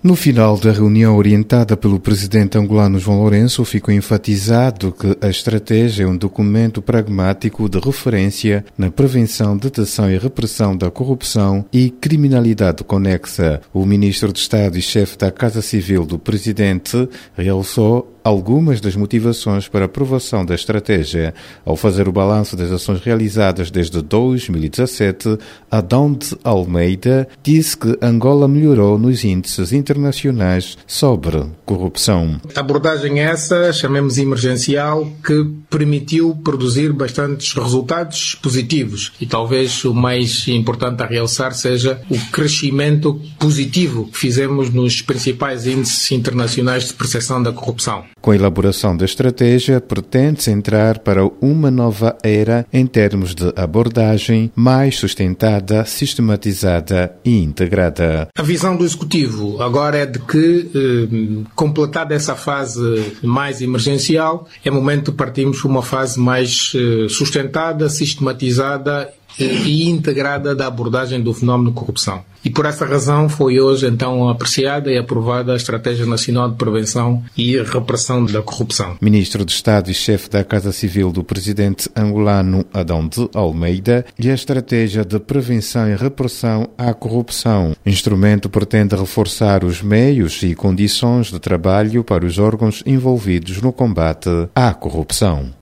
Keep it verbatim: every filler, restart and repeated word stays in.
No final da reunião orientada pelo presidente angolano João Lourenço, ficou enfatizado que a estratégia é um documento pragmático de referência na prevenção, detecção e repressão da corrupção e criminalidade conexa. O ministro de Estado e chefe da Casa Civil do presidente realçou algumas das motivações para a aprovação da estratégia. Ao fazer o balanço das ações realizadas desde dois mil e dezassete, Adão de Almeida disse que Angola melhorou nos índices internacionais sobre corrupção. A abordagem é essa, chamemos emergencial, que permitiu produzir bastantes resultados positivos. E talvez o mais importante a realçar seja o crescimento positivo que fizemos nos principais índices internacionais de percepção da corrupção. Com a elaboração da estratégia, pretende-se entrar para uma nova era em termos de abordagem mais sustentada, sistematizada e integrada. A visão do Executivo agora é de que, eh, completada essa fase mais emergencial, é momento de partirmos para uma fase mais eh, sustentada, sistematizada e integrada da abordagem do fenómeno de corrupção. E por essa razão foi hoje então apreciada e aprovada a Estratégia Nacional de Prevenção e Repressão da Corrupção. Ministro de Estado e chefe da Casa Civil do presidente angolano Adão de Almeida e a Estratégia de Prevenção e Repressão à Corrupção. O instrumento pretende reforçar os meios e condições de trabalho para os órgãos envolvidos no combate à corrupção.